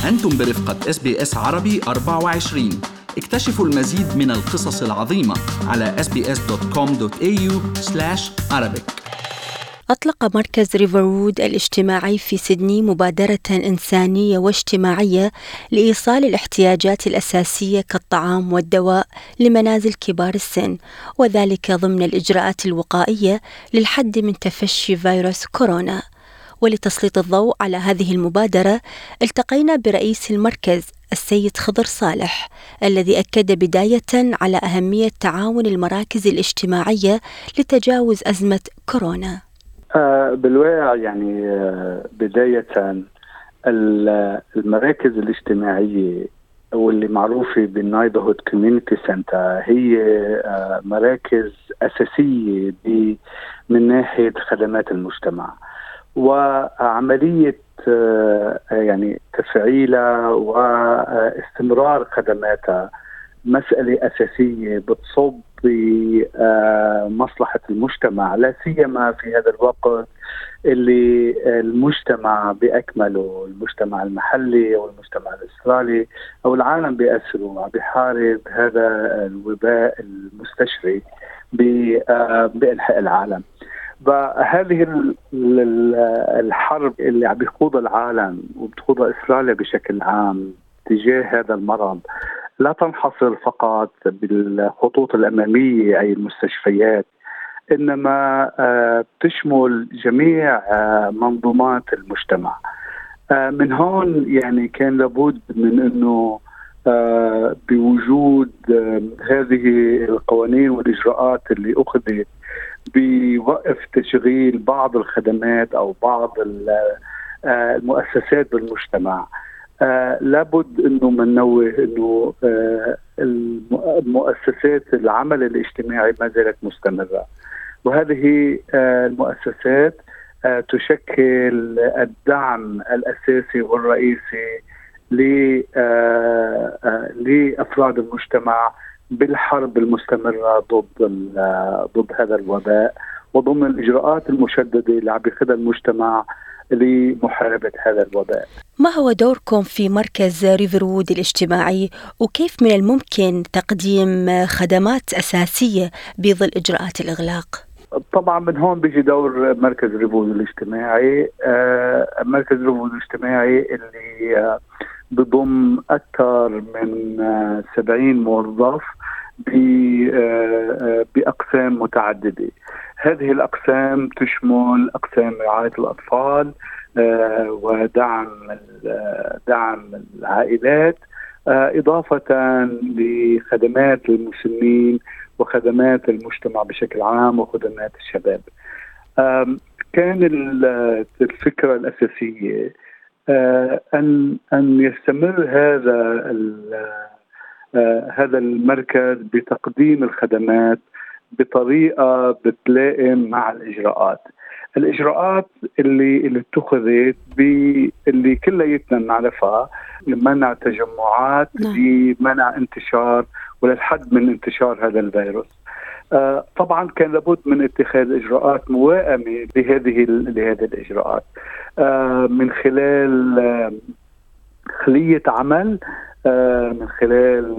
أنتم برفقة SBS عربي 24. اكتشفوا المزيد من القصص العظيمة على sbs.com.au/Arabic. أطلق مركز ريفروود الاجتماعي في سيدني مبادرة إنسانية واجتماعية لإيصال الاحتياجات الأساسية كالطعام والدواء لمنازل كبار السن، وذلك ضمن الإجراءات الوقائية للحد من تفشي فيروس كورونا. ولتسليط الضوء على هذه المبادرة التقينا برئيس المركز السيد خضر صالح، الذي أكد بداية على أهمية تعاون المراكز الاجتماعية لتجاوز أزمة كورونا. بالواقع بداية المراكز الاجتماعية واللي معروفة بالنايبرهود كوميونيتي سنتر هي مراكز أساسية من ناحية خدمات المجتمع، وعملية تفعيلها واستمرار خدماتها مسألة أساسية بتصب بمصلحة المجتمع، لا سيما في هذا الوقت اللي المجتمع بأكمله، المجتمع المحلي أو المجتمع الأسترالي أو العالم بأسره بحارب هذا الوباء المستشري بأنحاء العالم. فهذه الحرب اللي عم بيخوضها العالم وبتخوضها إسرائيل بشكل عام تجاه هذا المرض لا تنحصر فقط بالخطوط الأمامية أي المستشفيات، إنما تشمل جميع منظومات المجتمع. من هون كان لابد من أنه بوجود هذه القوانين والإجراءات اللي أخذت بوقف تشغيل بعض الخدمات أو بعض المؤسسات بالمجتمع. لابد انه منوه انه المؤسسات العمل الاجتماعي ما زالت مستمرة، وهذه المؤسسات تشكل الدعم الأساسي والرئيسي لأفراد المجتمع بالحرب المستمرة ضد هذا الوباء، وضمن الإجراءات المشددة اللي عم ياخذها المجتمع لمحاربة هذا الوباء. ما هو دوركم في مركز ريفروود الاجتماعي، وكيف من الممكن تقديم خدمات أساسية بظل إجراءات الإغلاق؟ طبعا من هون بيجي دور مركز ريفروود الاجتماعي. مركز ريفروود الاجتماعي اللي بضم أكثر من 70 موظف بأقسام متعددة. هذه الأقسام تشمل أقسام رعاية الأطفال ودعم العائلات، إضافة لخدمات المسنين وخدمات المجتمع بشكل عام وخدمات الشباب. كان الفكرة الأساسية أن يستمر هذا المركز بتقديم الخدمات بطريقة بتلائم مع الإجراءات اللي اتخذت اللي كلياتنا نعرفها، منع تجمعات لمنع انتشار وللحد من انتشار هذا الفيروس. طبعا كان لابد من اتخاذ إجراءات موائمة لهذه الإجراءات من خلال خلية عمل، من خلال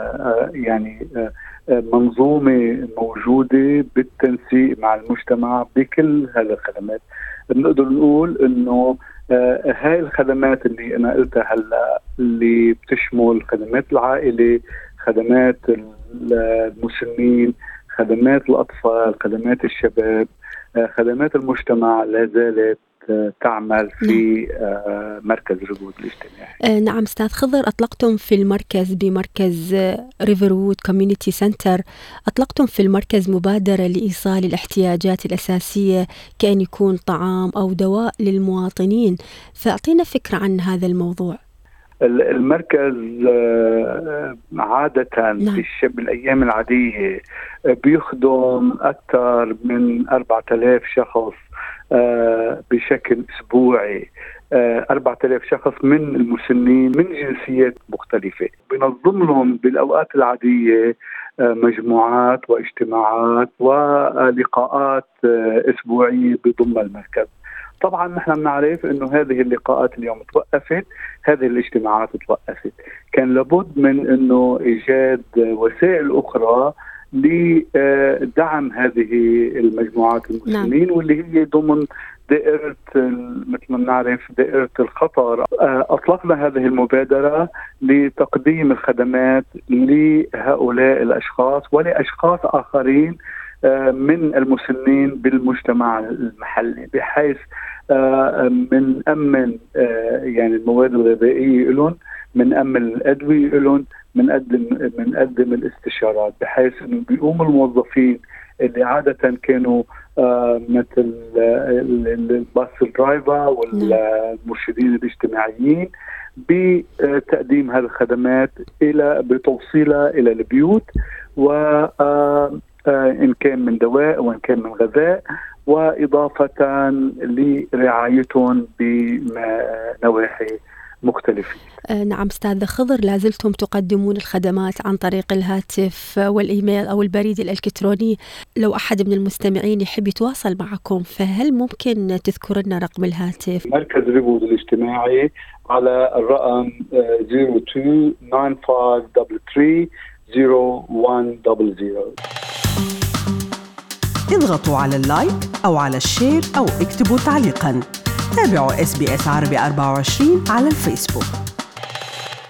منظومة موجودة بالتنسيق مع المجتمع بكل هذه الخدمات. بنقدر نقول إنه هاي الخدمات اللي أنا قلتها هلا اللي بتشمل خدمات العائلة، خدمات المسنين، خدمات الأطفال، خدمات الشباب، خدمات المجتمع لا زالت تعمل في مركز ريفروود الاجتماعي. نعم أستاذ خضر، أطلقتم في المركز بمركز ريفروود كوميونيتي سنتر، أطلقتم في المركز مبادرة لإيصال الاحتياجات الأساسية كأن يكون طعام أو دواء للمواطنين، فأعطينا فكرة عن هذا الموضوع. المركز عادة بالأيام العادية بيخدم أكثر من 4000 شخص بشكل أسبوعي، 4000 شخص من المسنين من جنسيات مختلفة. بنظم لهم بالأوقات العادية مجموعات واجتماعات ولقاءات أسبوعية بضم المركز. طبعا نحن بنعرف انه هذه اللقاءات اليوم توقفت، هذه الاجتماعات توقفت، كان لابد من انه ايجاد وسائل اخرى لدعم هذه المجموعات المسلمين. نعم. واللي هي ضمن دائرة مثل ما نعرف دائرة الخطر. أطلقنا هذه المبادرة لتقديم الخدمات لهؤلاء الأشخاص ولأشخاص آخرين من المسنين بالمجتمع المحلي، بحيث من يعني المواد الغذائية لهم، من الأدوية لهم، من الاستشارات، بحيث انه بيقوم الموظفين اللي عادة كانوا مثل الباص درايفر والمرشدين الاجتماعيين بتقديم هذه الخدمات بتوصيلها إلى البيوت، وإن كان من دواء وإن كان من غذاء، وإضافة لرعايتهم بنواحي مختلفة. نعم أستاذ خضر، لازلتم تقدمون الخدمات عن طريق الهاتف والإيميل أو البريد الإلكتروني. لو أحد من المستمعين يحب يتواصل معكم فهل ممكن تذكر لنا رقم الهاتف؟ مركز ريفود الاجتماعي على الرقم 0295330100. اضغطوا على اللايك أو على الشير أو اكتبوا تعليقاً. تابعوا SBS عربي 24 على الفيسبوك.